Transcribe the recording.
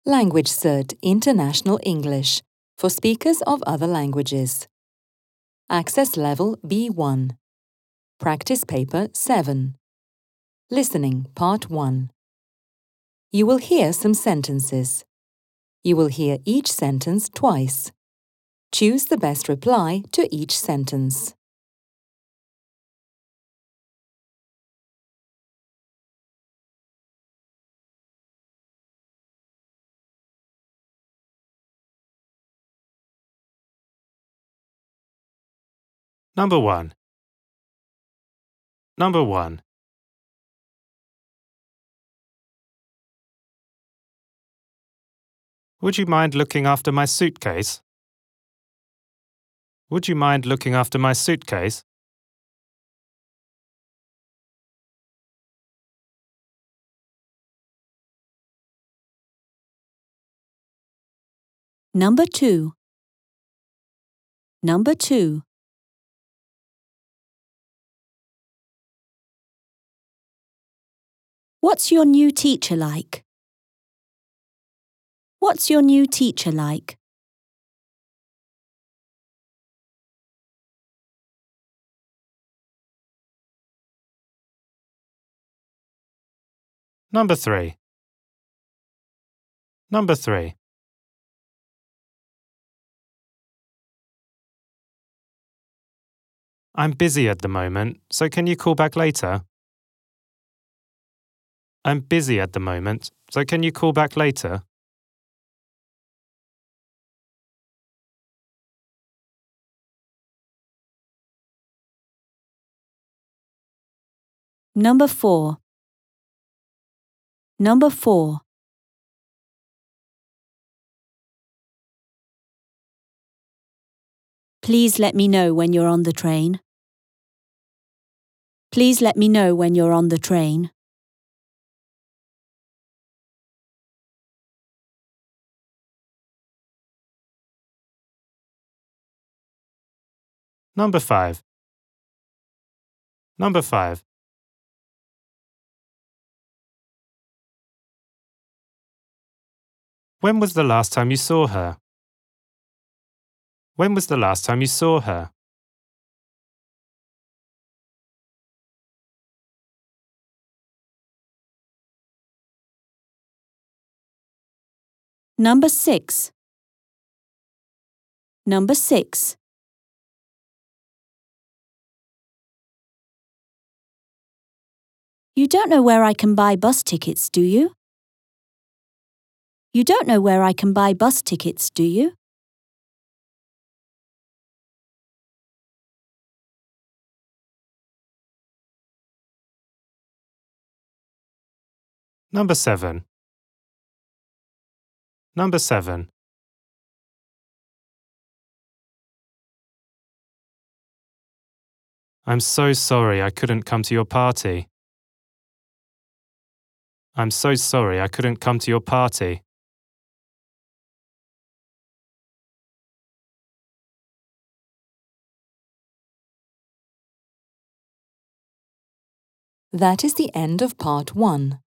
Language Cert International English for speakers of other languages. Access Level B1. Practice Paper 7. Listening Part 1. You will hear some sentences. You will hear each sentence twice. Choose the best reply to each sentence. Number 1. Number 1. Would you mind looking after my suitcase? Would you mind looking after my suitcase? Number 2. Number 2. What's your new teacher like? What's your new teacher like? Number 3. Number 3. I'm busy at the moment, so can you call back later? I'm busy at the moment, so can you call back later? Number 4. Number 4. Please let me know when you're on the train. Please let me know when you're on the train. Number 5. Number 5. When was the last time you saw her? When was the last time you saw her? Number 6. Number 6. You don't know where I can buy bus tickets, do you? You don't know where I can buy bus tickets, do you? Number 7. Number 7. I'm so sorry I couldn't come to your party. I'm so sorry I couldn't come to your party. That is the end of Part 1.